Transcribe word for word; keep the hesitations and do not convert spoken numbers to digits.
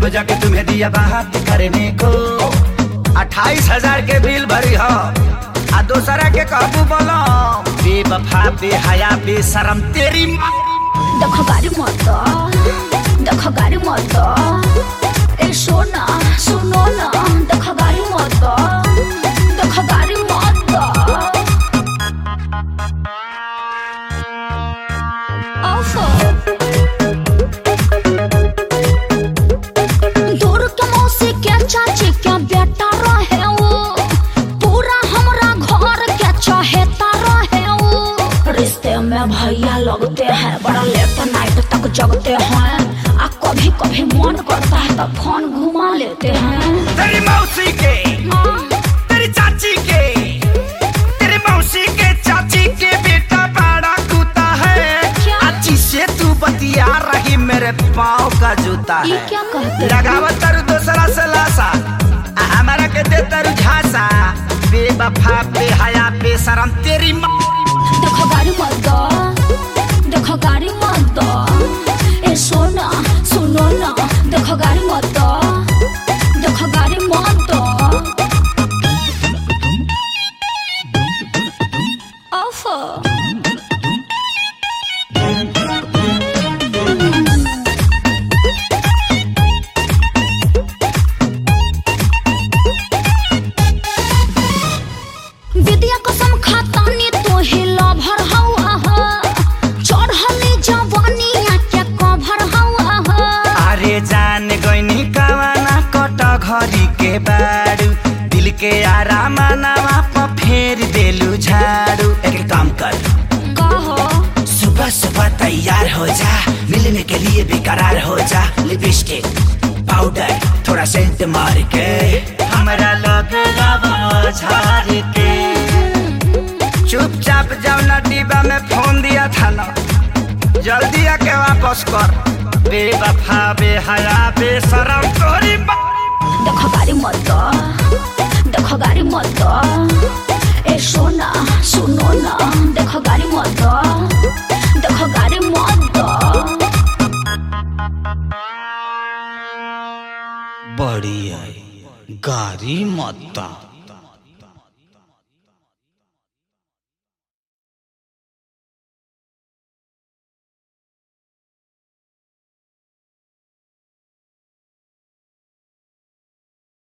तब जाके तुम्हें दिया बात करने को। अट्ठाईस हजार के बिल भरी हो आ दूसरा के काबू बोलो। बेवफा बेहया बेशरम तेरी माँ। देखो गाड़ी मत देखो गाड़ी मत ए सोना सुनो ना। देखो गाड़ी मत देखो गाड़ी मत ऑफ। दूर के मौसी के चाची के बेटा रहे वो। पूरा हमरा घर के चहेता रहे वो। रिश्ते में भैया लगते हैं बड़ा लेट नाइट तक जगते हैं। आ कभी कभी मन करता है तो फोन घुमा लेते हैं। तेरी मौसी के तेरी चाची के तेरी मौसी के चाची के बेटा बड़ा कूता है। अच्छी से तू बतिया रही मेरे पाँव का जूता है। ये क्या कहते लगावत तरु दूसरा से लासा हमारा के दे तरु झांसा। बेवफा बेहया बेशरम तेरी माँ। देखो गाड़ी मत देखो गाड़ी मत ए सोना सुनो ना। देखो गाड़ी मत देखो गाड़ी मत ऑफ। विद्या कसम खाता नी तो हिला भर हवा चढ़ली जवानिया के कभर हवा। अरे जान गईनी कवाना कट घरी के बारू। दिल के आराम नवा पर फेर देलू झाड़ू। एक काम कर कहो सुबह सुबह तैयार हो जा। मिलने के लिए बेकरार हो जा। लिपस्टिक पाउडर थोड़ा सेंट मार के हमरा लगे झाड़ के। चुपचाप जाओ ना डिब्बा में फोन दिया था ना। जल्दी आके वापस कर। बेवफा बेहया बेशरम तोरी माँ। देखो गाड़ी मत देखो गाड़ी मत ए सोना सुनो ना। देखो गाड़ी मत देखो गाड़ी मत बड़ी आई गाड़ी मत।